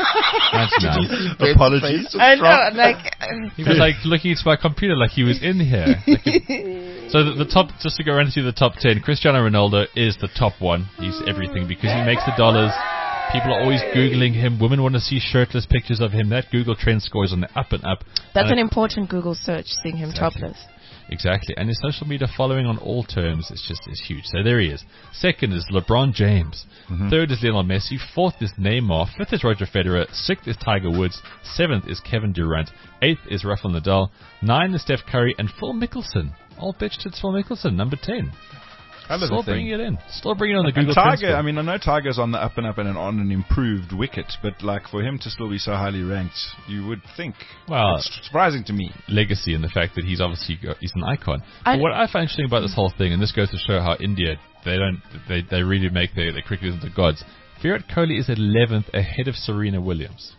ninety-nine. Apologies. I know, like, He was like looking into my computer like he was in here. Like a- so the, the top, just to go around through the top ten, Cristiano Ronaldo is the top one. He's everything because he makes the dollars. People are always Googling him. Women want to see shirtless pictures of him. That Google Trend score is on the up and up. that's And an important Google search, seeing him Exactly. topless. Exactly, and his social media following on all terms is just is huge. So there he is. Second is LeBron James. Third is Lionel Messi. Fourth is Neymar. Fifth is Roger Federer. Sixth is Tiger Woods. Seventh is Kevin Durant. Eighth is Rafael Nadal. Nine is Steph Curry, and Phil Mickelson. Old bitch to Phil Mickelson, number ten. Another Still thing. bringing it in. Still bringing it on the And Google Trends Tiger, score. I mean, I know Tiger's on the up and up and on an improved wicket, but like for him to still be so highly ranked, you would think. Well, it's surprising to me. legacy and the fact that he's obviously got, he's an icon. I- But what I find interesting about this whole thing, and this goes to show how India they don't they, they really make their, their cricketers into gods. Virat Kohli is eleventh ahead of Serena Williams.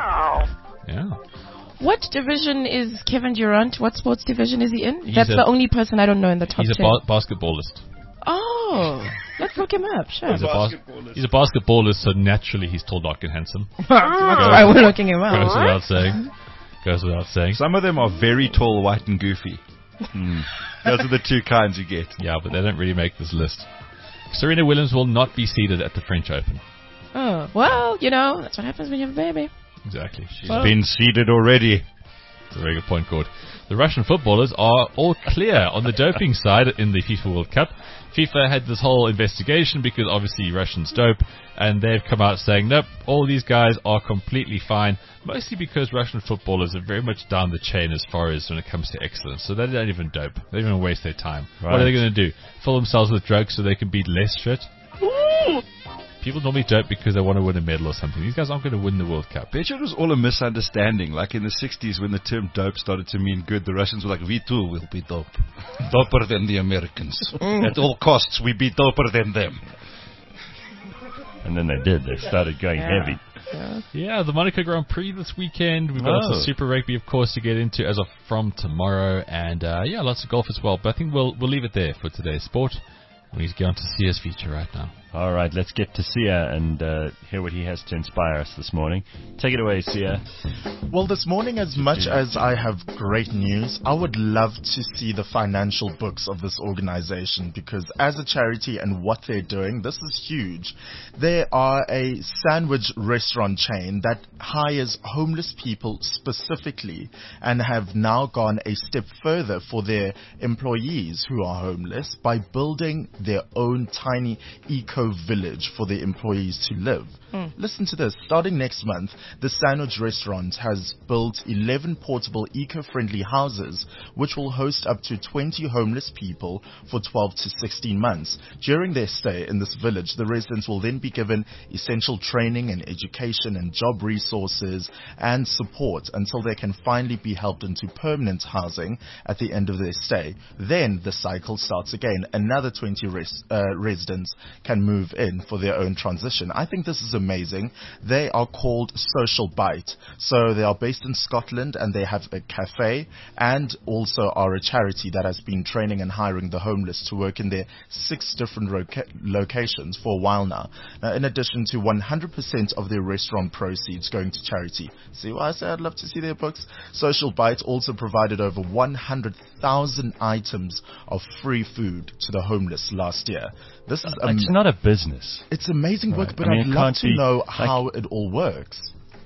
Yeah. What division is Kevin Durant? What sports division is he in? He's That's a- the only person I don't know in the top He's a ten. ba- basketballist. Oh, let's look him up. Sure. He's a, bas- he's a basketballist, so naturally he's tall, dark, and handsome. That's why we're looking him Goes up. without saying. Goes without saying. Some of them are very tall, white, and goofy. Hmm. Those are the two kinds you get. Yeah, but they don't really make this list. Serena Williams will not be seeded at the French Open. Oh, well, you know, that's what happens when you have a baby. Exactly. She's Been seeded already. That's a very good point, Gord. The Russian footballers are all clear on the doping side in the FIFA World Cup. FIFA had this whole investigation because obviously Russians dope, and they've come out saying, nope, all these guys are completely fine, mostly because Russian footballers are very much down the chain as far as when it comes to excellence. So they don't even dope. They don't even waste their time. What are they going to do? Fill themselves with drugs so they can be less shit? People normally dope because they want to win a medal or something. These guys aren't going to win the World Cup. Bet you it was all a misunderstanding. Like in the sixties when the term dope started to mean good, the Russians were like, we too will be dope. Doper than the Americans. At all costs, we be doper than them. And then they did. They started going heavy. Yeah, the Monaco Grand Prix this weekend. We've got lots Oh. of Super Rugby, of course, to get into as of from tomorrow. And, uh, yeah, lots of golf as well. But I think we'll we'll leave it there for today's sport. We need to get on to Sia's feature right now. All right, let's get to Sia and uh, hear what he has to inspire us this morning. Take it away, Sia. Well, this morning, as much as I have great news, I would love to see the financial books of this organization because as a charity and what they're doing, this is huge. They are a sandwich restaurant chain that hires homeless people specifically and have now gone a step further for their employees who are homeless by building their own tiny eco eco-village for their employees to live. Mm. Listen to this. Starting next month, the Sandwich restaurant has built eleven portable eco-friendly houses which will host up to twenty homeless people for twelve to sixteen months. During their stay in this village, the residents will then be given essential training and education and job resources and support until they can finally be helped into permanent housing at the end of their stay. Then the cycle starts again. Another twenty res- uh, residents can move in for their own transition. I think this is amazing. They are called Social Bite. So they are based in Scotland and they have a cafe and also are a charity that has been training and hiring the homeless to work in their six different roca- locations for a while now. Now, in addition to one hundred percent of their restaurant proceeds going to charity. See why I say I'd love to see their books? Social Bite also provided over one hundred thousand items of free food to the homeless last year. This is am- It's not a business. It's amazing Right. work, but I mean, I'd it love can't to be know like- how it all works.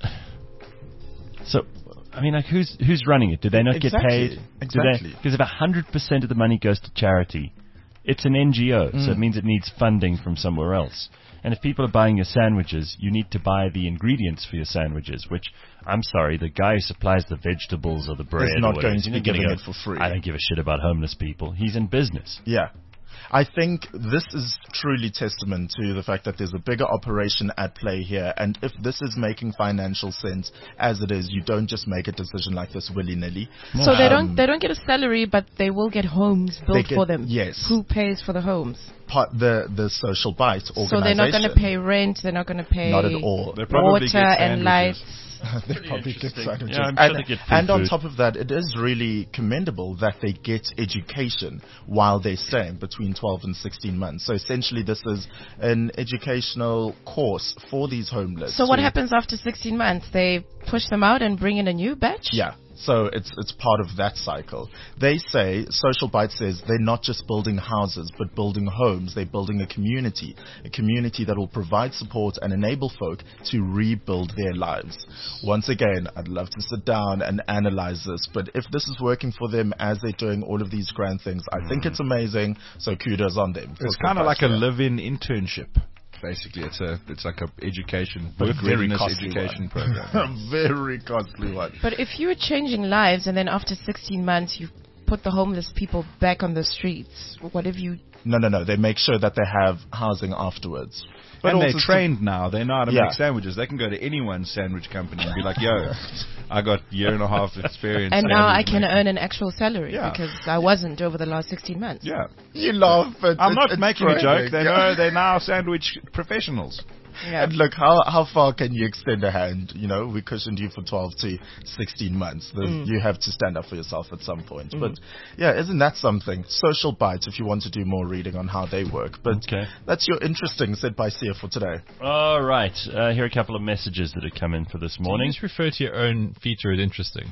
So, I mean, like, who's who's running it? Do they not Exactly. get paid? Exactly. Because if one hundred percent of the money goes to charity, it's an N G O, Mm. so it means it needs funding from somewhere else. And if people are buying your sandwiches, you need to buy the ingredients for your sandwiches, which, I'm sorry, the guy who supplies the vegetables or the bread not or whatever, going he's to not be gonna giving go, it for free. I don't give a shit about homeless people. He's in business. Yeah. I think this is truly testament to the fact that there's a bigger operation at play here. And if this is making financial sense as it is, you don't just make a decision like this willy-nilly. So they Um, don't they don't get a salary, but they will get homes built get- for them. yes. Who pays for the homes? Part, the, the Social Bite organization. So they're not going to pay rent. They're not going to pay Not at all. They probably water get and sandwiches. lights. They probably get interesting. sandwiches. Yeah, I'm sure and they get free and on food. top of that, it is really commendable that they get education while they're staying between twelve and sixteen months. So essentially, this is an educational course for these homeless. So what to- happens after sixteen months? They push them out and bring in a new batch? Yeah. So it's it's part of that cycle. They say, Social Bite says, they're not just building houses, but building homes. They're building a community, a community that will provide support and enable folk to rebuild their lives. Once again, I'd love to sit down and analyze this, but if this is working for them as they're doing all of these grand things, I think it's amazing. So kudos on them. It's for- kind of for like a that. live-in internship. Basically, it's a it's like a education, But work very readiness costly education one. program. Very costly one. But if you're changing lives and then after sixteen months you put the homeless people back on the streets, what if you... No, no, no. They make sure that they have housing afterwards. But and they're also to- trained now. They know how to Yeah. make sandwiches. They can go to anyone's sandwich company and be like, yo, I got year and a half experience. And now I sandwich can making." earn an actual salary Yeah. because I wasn't over the last sixteen months. Yeah. You laugh, but I'm it's- not it's making a joke. training. They Yeah. know they're now sandwich professionals. Yeah. And look, how how far can you extend a hand? You know, we cushioned you for twelve to sixteen months. The, Mm. You have to stand up for yourself at some point. But yeah, isn't that something? Social Bite, if you want to do more reading on how they work. But Okay. that's your interesting said by Sia for today. All right. Uh, here are a couple of messages that have come in for this You morning. just refer to your own feature as interesting.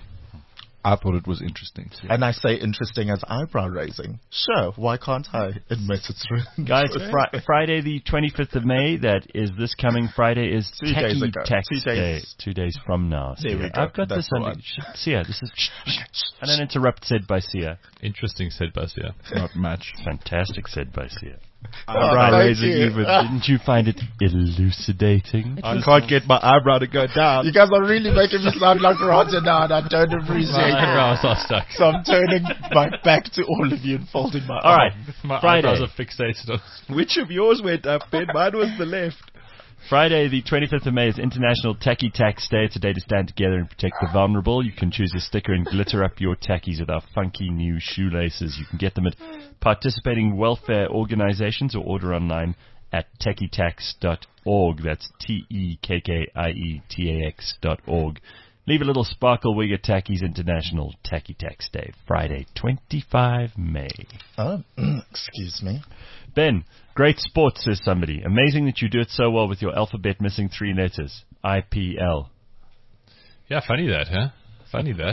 I thought it was interesting. And I say interesting as eyebrow raising. Sure, why can't I admit it's true? Guys, fri- Friday the twenty-fifth of May, that is this coming Friday, is Two days Techie ago. Tax Two days. Day. Two days from now. There we Sia. go. I've got That's this the under... one. Sh- Sia, this is... And then interrupt said by Sia. Interesting, said Basia. Not much. Fantastic said by Sia. Eyebrow thank raising you. even. Didn't you find it elucidating? I can't get my eyebrow to go down. You guys are really making me sound like Roger now, and I don't appreciate My it. eyebrows are stuck. So I'm turning my back to all of you and folding my All right. arms. My Friday. eyebrows are fixated on... Which of yours went up, Ben? Mine was the left. Friday, the twenty-fifth of May, is International Tacky Tax Day. It's a day to stand together and protect the vulnerable. You can choose a sticker and glitter up your tackies with our funky new shoelaces. You can get them at participating welfare organizations or order online at tacky tax dot org. That's T E K K I E T A X dot org. Leave a little sparkle with your tackies. International Tacky Tax Day, Friday, twenty-fifth of May. Oh, excuse me. Ben, great sport, says somebody. Amazing that you do it so well with your alphabet missing three letters. I P L. Yeah, funny that, huh? Funny that.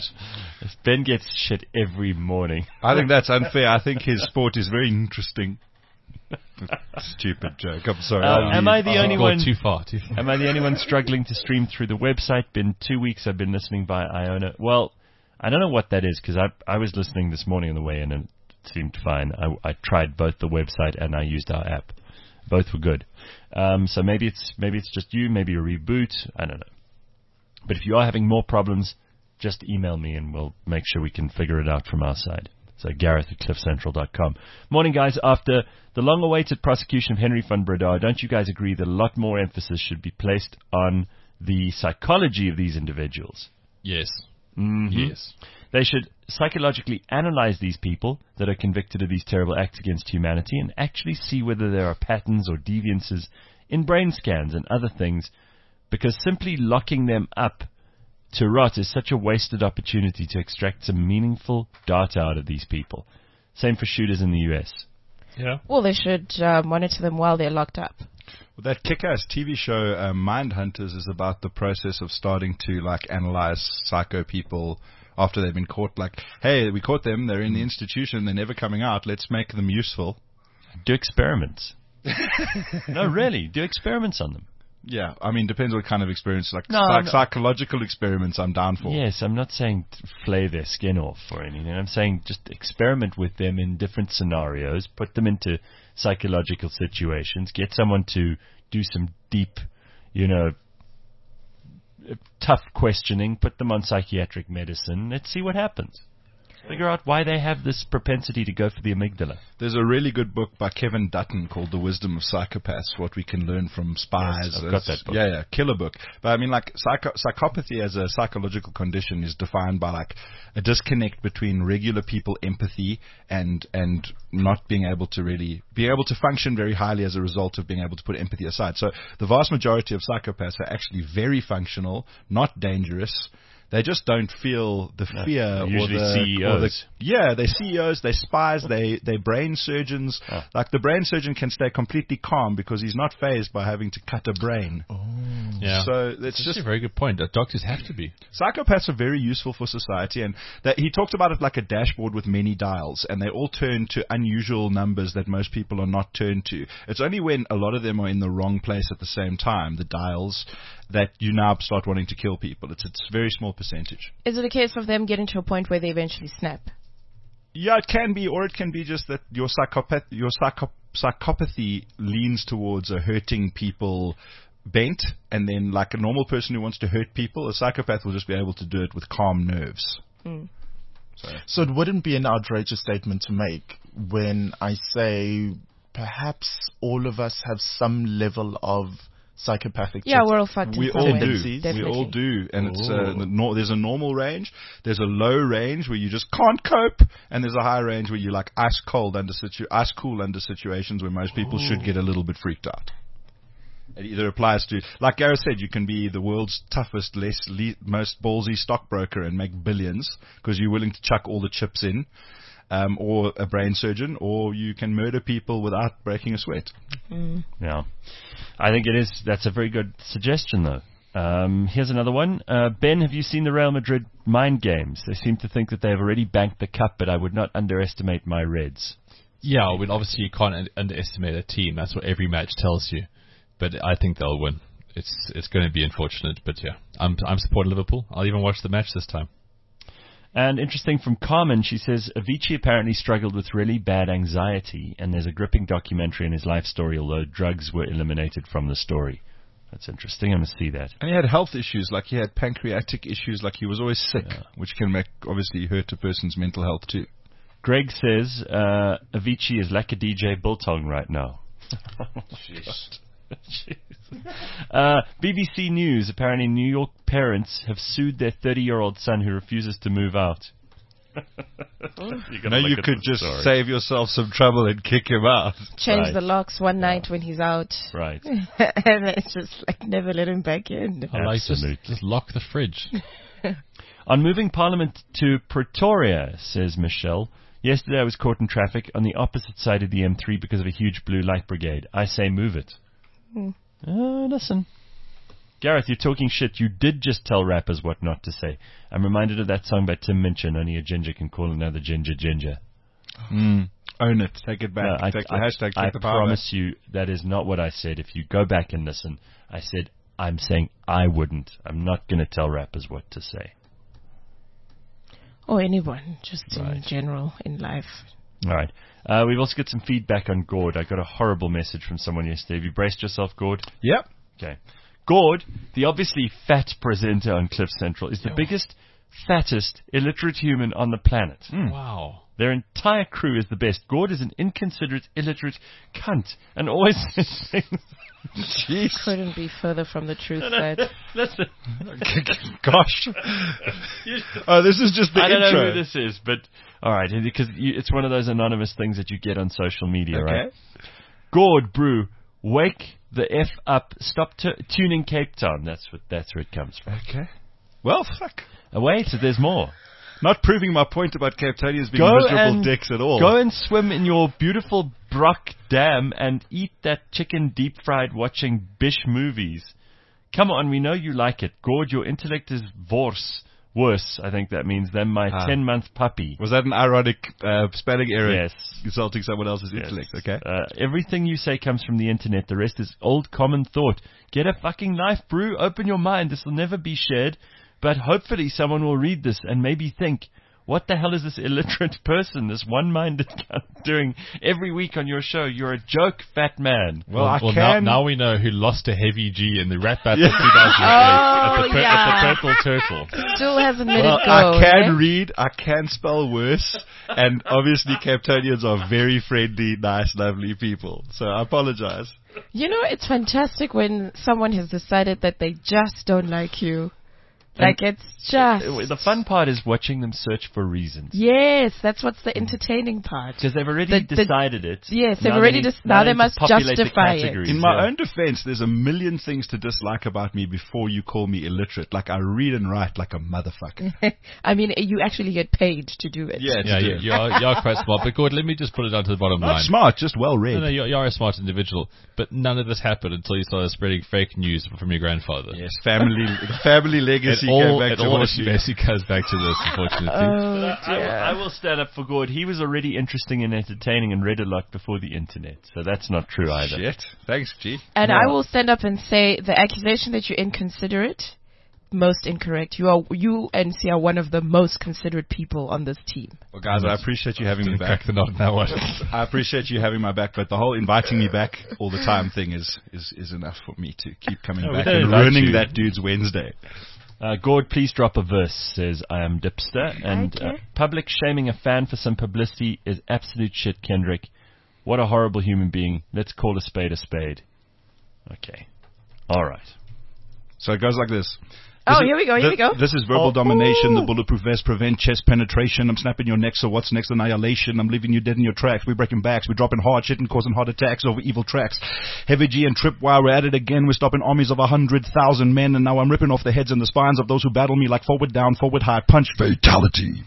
Ben gets shit every morning. I think that's unfair. I think his sport is very interesting. Stupid joke. I'm sorry. Uh, I'll am leave. I the Oh, only God, one? Too far, too far. Am I the only one struggling to stream through the website? Been two weeks I've been listening via Iona. Well, I don't know what that is because I I was listening this morning on the way in and it seemed fine. I, I tried both the website and I used our app. Both were good. Um, so maybe it's maybe it's just you, maybe a reboot. I don't know. But if you are having more problems, just email me and we'll make sure we can figure it out from our side. So Gareth at cliff central dot com. Morning, guys. After the long-awaited prosecution of Henry van Breda, don't you guys agree that a lot more emphasis should be placed on the psychology of these individuals? Yes. Mm-hmm. Yes. They should psychologically analyze these people that are convicted of these terrible acts against humanity and actually see whether there are patterns or deviances in brain scans and other things, because simply locking them up to rot is such a wasted opportunity to extract some meaningful data out of these people. Same for shooters in the U S. Yeah. Well, they should uh, monitor them while they're locked up. Well, that kick-ass T V show, uh, Mindhunters, is about the process of starting to, like, analyze psycho people after they've been caught. Like, hey, we caught them, they're in the institution, they're never coming out, let's make them useful. Do experiments. No, really, do experiments on them. Yeah, I mean, depends what kind of experience. Like, No, like no. psychological experiments, I'm down for. Yes, I'm not saying t- flay their skin off or anything. I'm saying just experiment with them in different scenarios, put them into psychological situations, get someone to do some deep, you know, uh, tough questioning, put them on psychiatric medicine. Let's see what happens. Figure out why they have this propensity to go for the amygdala. There's a really good book by Kevin Dutton called The Wisdom of Psychopaths, What We Can Learn from Spies. Yes, I've got that book. Yeah, yeah, killer book. But I mean, like, psycho- psychopathy as a psychological condition is defined by, like, a disconnect between regular people empathy and and not being able to really, being able to function very highly as a result of being able to put empathy aside. So the vast majority of psychopaths are actually very functional, not dangerous. They just don't feel the No, fear they're or usually the, C E Os. or the yeah, they're C E Os, they're spies, they they're brain surgeons. Oh. Like, the brain surgeon can stay completely calm because he's not fazed by having to cut a brain. Yeah. So it's That's just a very good point. Uh, doctors have to be. psychopaths are very useful for society, and that he talked about it like a dashboard with many dials, and they all turn to unusual numbers that most people are not turned to. It's only when a lot of them are in the wrong place at the same time, the dials, that you now start wanting to kill people. It's it's a very small percentage. Is it a case of them getting to a point where they eventually snap? Yeah, it can be, or it can be just that your psychopath, your psycho- psychopathy leans towards a hurting people bent, and then, like a normal person who wants to hurt people, a psychopath will just be able to do it with calm nerves. Mm. So, So it wouldn't be an outrageous statement to make when I say perhaps all of us have some level of psychopathic Yeah, we're all fucked in we some all way. do. tendencies. Definitely. We all do, and it's uh, Oh. the nor- there's a normal range, there's a low range where you just can't cope, and there's a high range where you're like ice cold under situ- ice cool under situations where most people should get a little bit freaked out. It either applies to, like Gareth said, you can be the world's toughest, less le- most ballsy stockbroker and make billions because you're willing to chuck all the chips in, um, or a brain surgeon, or you can murder people without breaking a sweat. Mm. Yeah. I think it is. That's a very good suggestion, though. Um, here's another one. Uh, Ben, have you seen the Real Madrid mind games? They seem to think that they have already banked the cup, but I would not underestimate my Reds. Yeah, well, obviously you can't un- underestimate a team. That's what every match tells you. But I think they'll win. It's it's going to be unfortunate, but yeah, I'm I'm supporting Liverpool. I'll even watch the match this time. And interesting from Carmen, she says Avicii apparently struggled with really bad anxiety, and there's a gripping documentary in his life story, although drugs were eliminated from the story. That's interesting. I'm going to see that. And he had health issues, like he had pancreatic issues, like he was always sick, Yeah. which can make, obviously, hurt a person's mental health too. Greg says uh, Avicii is like a D J Biltong right now. Jeez. Jeez. Uh, B B C News. Apparently, New York parents have sued their thirty-year-old son who refuses to move out. You know, you could just save yourself some trouble and kick him out. Change Right. the locks one night when he's out. Right. And it's just like never let him back in. I like just, Absolutely. just lock the fridge. On moving Parliament to Pretoria, says Michelle, yesterday I was caught in traffic on the opposite side of the M three because of a huge blue light brigade. I say move it. Hmm. Uh, listen. Gareth, you're talking shit. You did just tell rappers what not to say. I'm reminded of that song by Tim Minchin, only a ginger can call another ginger ginger. Mm. Own it. Take it back. No, I, take the I, hashtag. I Take the power promise you that is not what I said. If you go back and listen, I said I'm saying I wouldn't. I'm not going to tell rappers what to say. Or anyone, just in Right. general in life. All right. Uh, we've also got some feedback on Gord. I got a horrible message from someone yesterday. Have you braced yourself, Gord? Yep. Okay. Gord, the obviously fat presenter on Cliff Central, is the yeah. biggest, fattest, illiterate human on the planet. Mm. Wow. Their entire crew is the best. Gord is an inconsiderate, illiterate cunt and always says things. Jeez. Couldn't be further from the truth, no, no, Fred. Listen. Gosh. Oh, this is just the I intro. I don't know who this is, but all right, because you, it's one of those anonymous things that you get on social media, okay. right? Gord, brew, wake the F up, stop t- tuning Cape Town. That's what. That's where it comes from. Okay. Well, fuck. Oh, wait, so there's more. Not proving my point about Cape Townians being go miserable and, dicks at all. Go and swim in your beautiful Brock Dam and eat that chicken deep fried watching Bish movies. Come on, we know you like it. Gord, your intellect is worse, worse, I think that means, than my ah. ten-month puppy. Was that an ironic uh, spelling error? Yes. Insulting someone else's yes. intellect, okay? Uh, everything you say comes from the internet. The rest is old common thought. Get a fucking life, brew. Open your mind. This will never be shared. But hopefully someone will read this and maybe think, what the hell is this illiterate person, this one-minded cunt doing every week on your show? You're a joke, fat man. Well, well, I well can... now, now we know who lost to Heavy G in the rap battle yeah. of two thousand eight oh, at, the per- yeah. at the Purple Turtle. Still hasn't made well, it go. I can eh? read, I can spell worse, and obviously Cape Townians are very friendly, nice, lovely people. So I apologize. You know, it's fantastic when someone has decided that they just don't like you. Like, it's just... The fun part is watching them search for reasons. Yes, that's what's the entertaining part. Because they've already the, the, decided it. Yes, they've now already they, dis- now, now they must populate justify the it. In my yeah. own defense, there's a million things to dislike about me before you call me illiterate. Like, I read and write like a motherfucker. I mean, you actually get paid to do it. Yeah, yeah you, you, are, you are quite smart. But, Gord, let me just put it down to the bottom Not line. Not smart, just well-read. No, no, you, you are a smart individual. But none of this happened until you started spreading fake news from your grandfather. Yes, family the family legacy it all, came back it to all you. basically goes back to this, unfortunately. Oh, I, will, I will stand up for Gord. He was already interesting and entertaining and read a lot before the internet. So that's not true either. Shit. Thanks, G. And no. I will stand up and say the accusation that you're inconsiderate, most incorrect. You are you and C are one of the most considerate people on this team. Well, guys, I appreciate you having me back. Crack the knot in that one. I appreciate you having my back, but the whole inviting me back all the time thing is is, is enough for me to keep coming no, back and ruining you. that dude's Wednesday. Uh, Gord, please drop a verse, says I am Dipster. And okay. uh, public shaming a fan for some publicity is absolute shit, Kendrick. What a horrible human being. Let's call a spade a spade. Okay. All right. So it goes like this. Oh, This here we go, here th- we go. This is verbal Oh, domination, ooh. the bulletproof vest, prevent chest penetration. I'm snapping your neck, so what's next? Annihilation. I'm leaving you dead in your tracks. We're breaking backs. We're dropping hard shit and causing heart attacks over evil tracks. Heavy G and Tripwire, we're at it again. We're stopping armies of a hundred thousand men, and now I'm ripping off the heads and the spines of those who battle me like forward down, forward high, punch, fatality.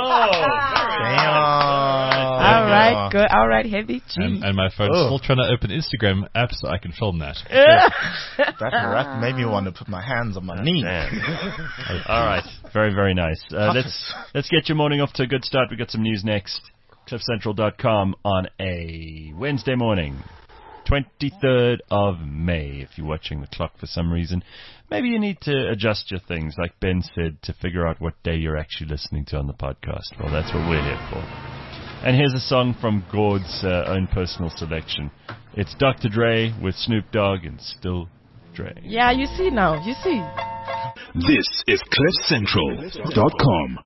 All right, good. All right, Heavy G. And, and my phone's Oh. still trying to open Instagram app so I can film that. That rap made me want to put my hands on my knee. All right. Very, very nice. Uh, let's let's get your morning off to a good start. We've got some news next. cliff central dot com on a Wednesday morning, twenty-third of May. If you're watching the clock for some reason, maybe you need to adjust your things, like Ben said, to figure out what day you're actually listening to on the podcast. Well, that's what we're here for. And here's a song from Gord's uh, own personal selection. It's Doctor Dre with Snoop Dogg and Still Dre. Yeah, you see now. You see. This is cliff central dot com.